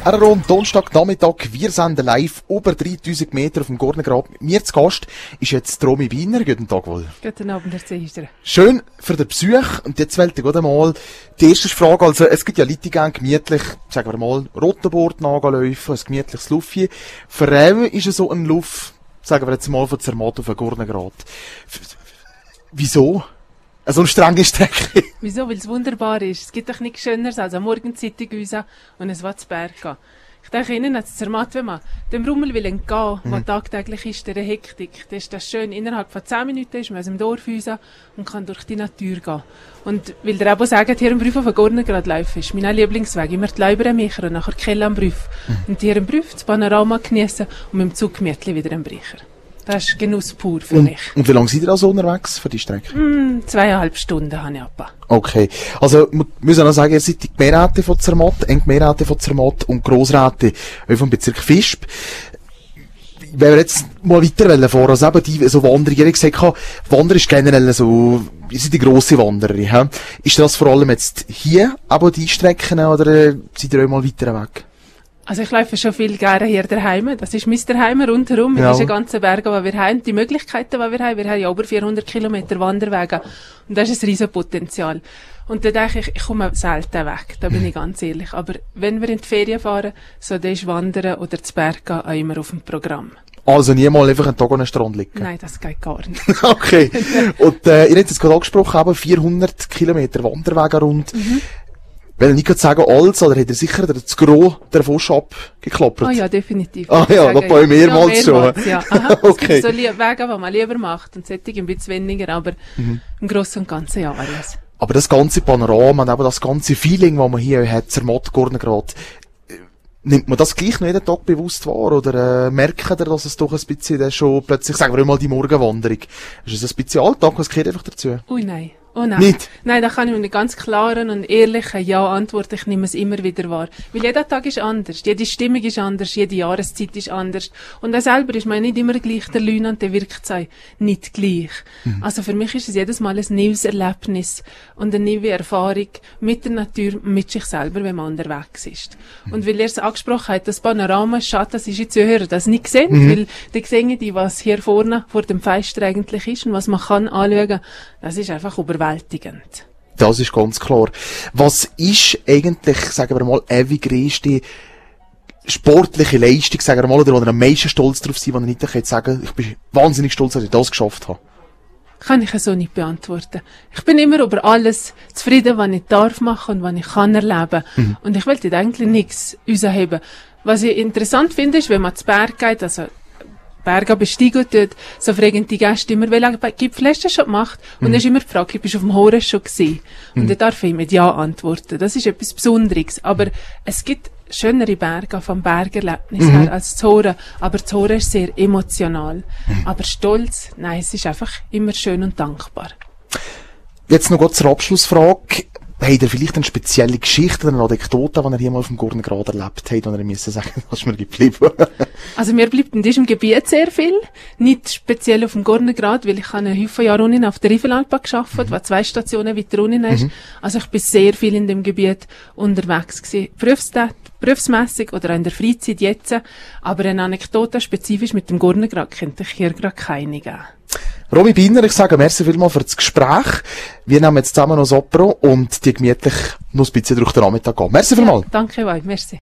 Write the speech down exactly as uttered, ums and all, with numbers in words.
R R O am Donnerstagnachmittag. Wir senden live über dreitausend Meter auf dem Gurnegrad. Mit mir zu Gast ist jetzt Romy Biener. Guten Tag wohl. Guten Abend, Herr Zeister. Schön für den Besuch. Und jetzt wollte ich gerade mal die erste Frage. Also, es gibt ja Leute, die gerne gemütlich, sagen wir mal, Rotenbord nachlaufen, ein gemütliches Luftchen. Für ihn ist es so ein Luft, sagen wir jetzt mal, von Zermatt auf den Gurnegrad. Wieso? So eine strenge Strecke. Wieso? Weil es wunderbar ist. Es gibt doch nichts Schöneres als am Morgen Zeitung raus und es will zu Berg gehen. Ich denke Ihnen, als Zermatt, wenn man dem Rummel will entgehen, mhm. was tagtäglich ist, der Hektik, dann ist das schön. Innerhalb von zehn Minuten ist man aus dem Dorf raus und kann durch die Natur gehen. Und weil der Abo sagt, hier im Brief auf den Gurnegrad laufen ist mein Lieblingsweg. Immer die Läuber am Micher und nachher die Kelle am Brief. Mhm. Und hier im Brief das Panorama genießen und mit dem Zug gemütlich wieder am Brecher. Das ist Genuss pur für und, mich. Und wie lange seid ihr also unterwegs für die Strecke? Mm, zweieinhalb Stunden habe ich ab. Okay. Also, wir müssen auch sagen, ihr seid die Gemeinderäte von Zermatt, Endgemeinderäte von Zermatt und Grossräte vom Bezirk Visp. Wenn wir jetzt mal weiter fahren, also eben die, so Wanderer, ich gesagt habe, Wanderer ist generell so, ihr seid die grosse Wanderer, he? Ist das vor allem jetzt hier, aber die Strecken, oder äh, seid ihr auch mal weiter weg? Also ich laufe schon viel gerne hier daheim. Das ist mein Daheim rundherum, mit ja. diesen ganzen Bergen, die wir haben, die Möglichkeiten, die wir haben. Wir haben ja über vierhundert Kilometer Wanderwege und das ist ein riesen Potenzial. Und da denke ich, ich komme selten weg, da bin ich ganz ehrlich. Aber wenn wir in die Ferien fahren, so dann ist Wandern oder das Berggehen auch immer auf dem Programm. Also niemals einfach einen Tag an den Strand liegen? Nein, das geht gar nicht. Okay. Und äh, ihr habt es gerade angesprochen, eben vierhundert Kilometer Wanderwege rund. Mhm. Will ich nicht gerade sagen, alles, oder hat er sicher das Gros davon schon abgeklappert? Ah ja, definitiv. Ah ja, noch bei mehrmals, ja, mehrmals schon. Ja, aha. Okay. Es gibt so Wege, die man lieber macht, und solche ein bisschen weniger, aber mhm. im Grossen und Ganzen ja alles. Aber das ganze Panorama und eben das ganze Feeling, das man hier hat, Zermatt, Gurnegrad, nimmt man das gleich noch jeden Tag bewusst wahr? Oder äh, merkt ihr, dass es doch ein bisschen schon plötzlich, sagen wir mal, die Morgenwanderung, ist es ein bisschen Alltag, was gehört einfach dazu? Ui, nein. Oh nein. Nicht? Nein, da kann ich mit einem ganz klaren und ehrlichen Ja antworten. Ich nehme es immer wieder wahr. Weil jeder Tag ist anders. Jede Stimmung ist anders. Jede Jahreszeit ist anders. Und er selber ist man nicht immer gleich der Lüne und der wirkt es nicht gleich. Mhm. Also für mich ist es jedes Mal ein neues Erlebnis und eine neue Erfahrung mit der Natur, mit sich selber, wenn man unterwegs ist. Mhm. Und weil er es angesprochen hat, das Panorama, schade, das ist jetzt Zuhörer das nicht gesehen, mhm. weil die sehen die, was hier vorne vor dem Fenster eigentlich ist und was man kann anschauen. Das ist einfach überwältigend. Das ist ganz klar. Was ist eigentlich, sagen wir mal, eine grösste sportliche Leistung, sagen wir mal, oder wo ihr am meisten stolz drauf seid, wo ihr nicht könnt sagen, ich bin wahnsinnig stolz, dass ich das geschafft habe? Kann ich so nicht beantworten. Ich bin immer über alles zufrieden, was ich darf machen und was ich kann erleben. Mhm. Und ich will dort eigentlich nichts rausheben. Was ich interessant finde, ist, wenn man zu Berg geht, also Berge besteigen dort, so fragen die Gäste immer, welche Gipfel hast du schon gemacht? Und mhm. dann ist immer die Frage, bist du auf dem Horus schon gewesen? Und mhm. dann darf ich mit Ja antworten. Das ist etwas Besonderes. Aber es gibt schönere Berge vom Bergerlebnis mhm. her als Zora. Aber Zora ist sehr emotional. Mhm. Aber Stolz, nein, es ist einfach immer schön und dankbar. Jetzt noch kurz zur Abschlussfrage. Habt ihr vielleicht eine spezielle Geschichte oder eine Anekdote, die ihr hier mal auf dem Gurnegrad erlebt habt, und ihr müsst sagen, was ist mir geblieben? Also mir bleibt in diesem Gebiet sehr viel. Nicht speziell auf dem Gurnegrad, weil ich habe einen Haufen Jahre unten auf der Riffelalpa gearbeitet, mhm. die zwei Stationen weiter unten ist. Mhm. Also ich bin sehr viel in dem Gebiet unterwegs gewesen. Berufstät, berufsmässig oder auch in der Freizeit jetzt. Aber eine Anekdote spezifisch mit dem Gurnegrad könnte ich hier gerade keine geben. Romy Biener, ich sage merci vielmals für das Gespräch. Wir nehmen jetzt zusammen noch das Apero und die gemütlich noch ein bisschen durch den Nachmittag gehen. Merci vielmals. Ja, danke euch, merci.